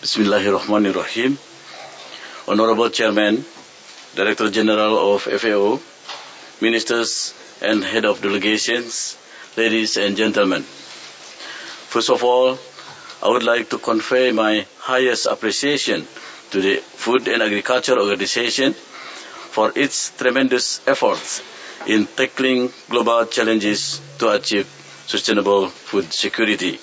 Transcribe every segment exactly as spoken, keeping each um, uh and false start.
Bismillahirrahmanirrahim. Honorable Chairman, Director General of F A O, Ministers and Head of Delegations, ladies and gentlemen. First of all, I would like to convey my highest appreciation to the Food and Agriculture Organization for its tremendous efforts in tackling global challenges to achieve sustainable food security.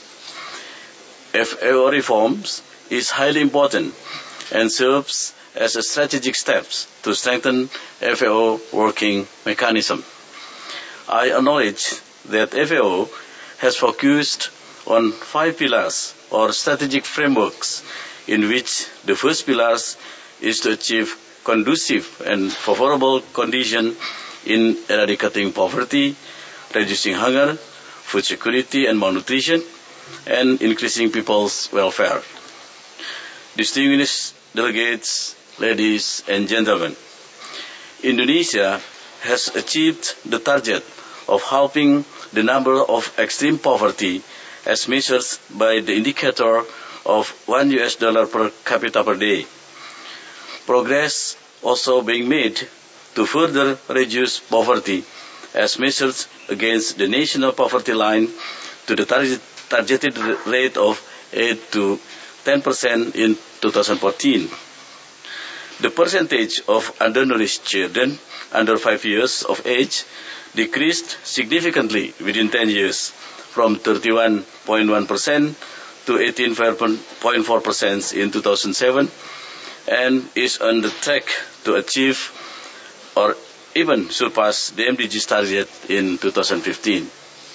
F A O reforms is highly important and serves as a strategic step to strengthen F A O working mechanism. I acknowledge that F A O has focused on five pillars or strategic frameworks, in which the first pillar is to achieve conducive and favorable conditions in eradicating poverty, reducing hunger, food security and malnutrition, and increasing people's welfare. Distinguished delegates, ladies and gentlemen, Indonesia has achieved the target of halving the number of extreme poverty as measured by the indicator of one U S dollar per capita per day. Progress also being made to further reduce poverty as measured against the national poverty line to the target, targeted rate of eight to ten percent in two thousand fourteen. The percentage of undernourished children under five years of age decreased significantly within ten years, from thirty-one point one percent to eighteen point four percent in two thousand seven, and is on the track to achieve or even surpass the M D Gs target in two thousand fifteen.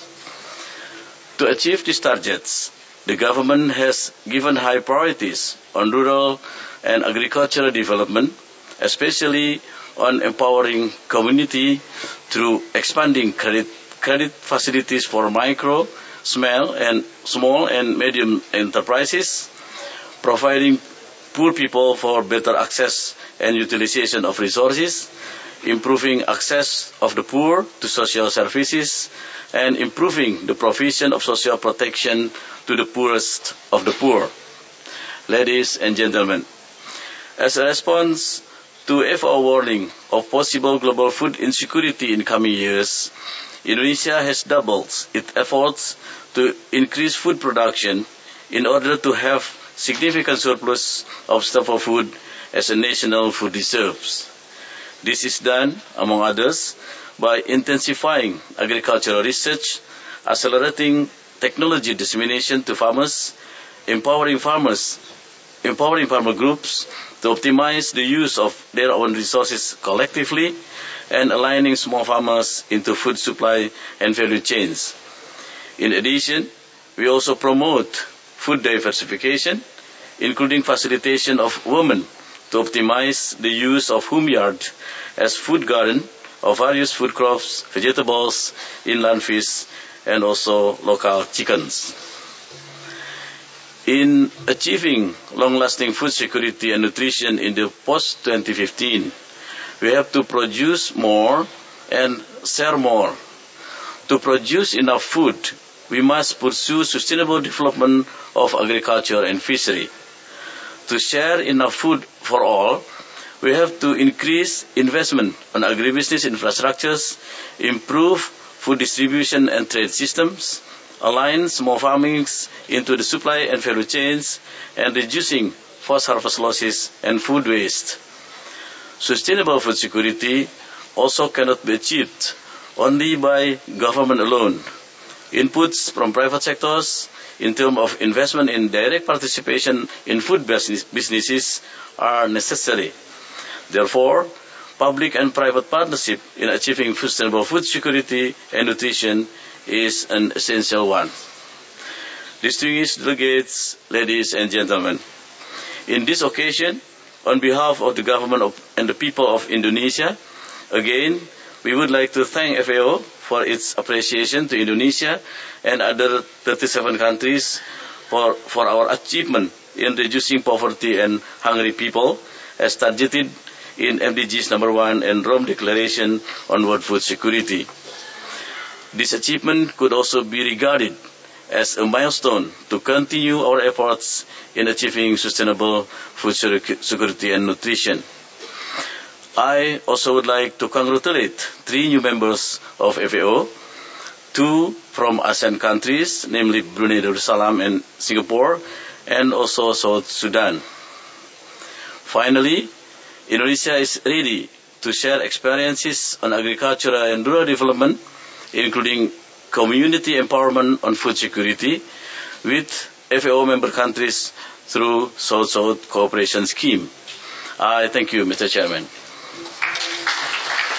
To achieve these targets, the government has given high priorities on rural and agricultural development, especially on empowering community through expanding credit, credit facilities for micro, small and small and medium enterprises, providing poor people for better access and utilization of resources, improving access of the poor to social services, and improving the provision of social protection to the poorest of the poor. Ladies and gentlemen, as a response to F A O warning of possible global food insecurity in coming years, Indonesia has doubled its efforts to increase food production in order to have significant surplus of staple food as a national food reserves. This is done, among others, by intensifying agricultural research, accelerating technology dissemination to farmers, empowering farmers, empowering farmer groups to optimize the use of their own resources collectively, and aligning small farmers into food supply and value chains. In addition, we also promote food diversification, including facilitation of women to optimize the use of home yard as food garden of various food crops, vegetables, inland fish, and also local chickens. In achieving long-lasting food security and nutrition in the post twenty fifteen, we have to produce more and share more. To produce enough food, we must pursue sustainable development of agriculture and fishery. To share enough food for all, we have to increase investment on agribusiness infrastructures, improve food distribution and trade systems, align small farmings into the supply and value chains, and reducing post-harvest losses and food waste. Sustainable food security also cannot be achieved only by government alone. Inputs from private sectors in terms of investment in direct participation in food business, businesses are necessary. Therefore, public and private partnership in achieving sustainable food security and nutrition is an essential one. Distinguished delegates, ladies and gentlemen, in this occasion, on behalf of the government of, and the people of Indonesia, again, we would like to thank F A O for its appreciation to Indonesia and other thirty-seven countries for, for our achievement in reducing poverty and hungry people as targeted in M D Gs number one and Rome Declaration on World Food Security. This achievement could also be regarded as a milestone to continue our efforts in achieving sustainable food security and nutrition. I also would like to congratulate three new members of F A O, two from ASEAN countries, namely Brunei Darussalam and Singapore, and also South Sudan. Finally, Indonesia is ready to share experiences on agricultural and rural development, including community empowerment on food security, with F A O member countries through South-South Cooperation Scheme. I thank you, Mister Chairman.